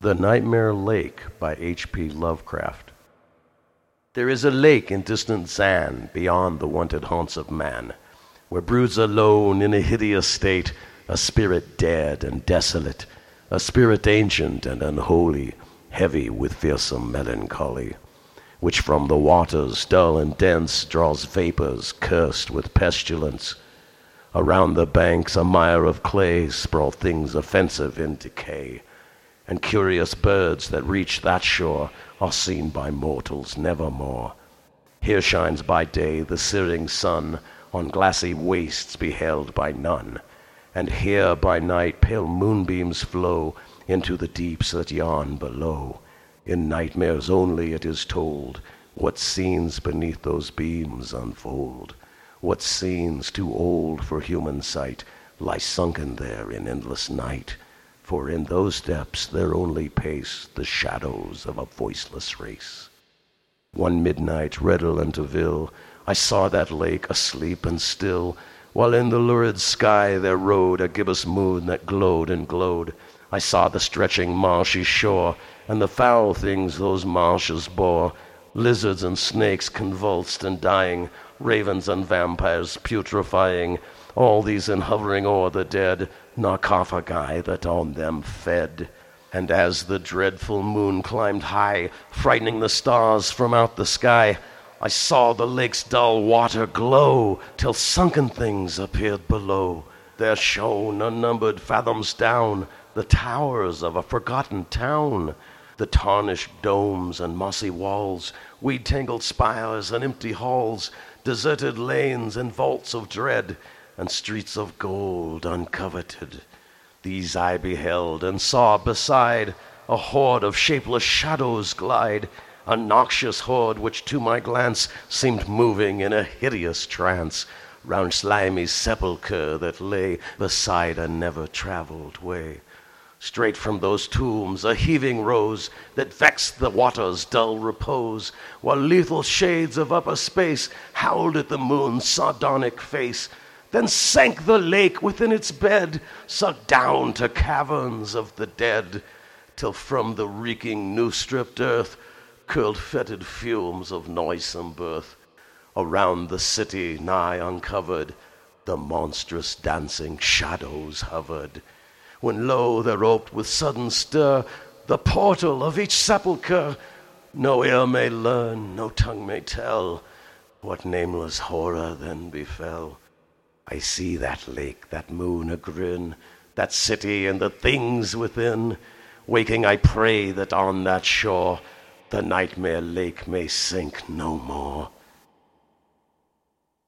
The Nightmare Lake by H.P. Lovecraft. There is a lake in distant Zan, beyond the wonted haunts of man, where broods alone in a hideous state a spirit dead and desolate, a spirit ancient and unholy, heavy with fearsome melancholy, which from the waters dull and dense draws vapors cursed with pestilence. Around the banks a mire of clay sprawl things offensive in decay, and curious birds that reach that shore are seen by mortals nevermore. Here shines by day the searing sun, on glassy wastes beheld by none, and here by night pale moonbeams flow into the deeps that yawn below. In nightmares only it is told what scenes beneath those beams unfold, what scenes too old for human sight lie sunken there in endless night. For in those depths there only pace the shadows of a voiceless race. One midnight, redolent of ill, I saw that lake asleep and still, while in the lurid sky there rode a gibbous moon that glowed and glowed. I saw the stretching marshy shore, and the foul things those marshes bore, lizards and snakes convulsed and dying, ravens and vampires putrefying, all these in hovering o'er the dead, sarcophagi that on them fed. And as the dreadful moon climbed high, frightening the stars from out the sky, I saw the lake's dull water glow, till sunken things appeared below. There shone, unnumbered fathoms down, the towers of a forgotten town, the tarnished domes and mossy walls, weed-tangled spires and empty halls, deserted lanes and vaults of dread, and streets of gold uncoveted. These I beheld, and saw beside a horde of shapeless shadows glide, a noxious horde which to my glance seemed moving in a hideous trance round slimy sepulchre that lay beside a never-traveled way. Straight from those tombs a heaving rose that vexed the water's dull repose, while lethal shades of upper space howled at the moon's sardonic face. Then sank the lake within its bed, sunk down to caverns of the dead, till from the reeking new-stripped earth curled fetid fumes of noisome birth. Around the city nigh uncovered the monstrous dancing shadows hovered, when lo, there oped with sudden stir the portal of each sepulchre. No ear may learn, no tongue may tell, what nameless horror then befell. I see that lake, that moon a-grin, that city and the things within. Waking I pray that on that shore the nightmare lake may sink no more.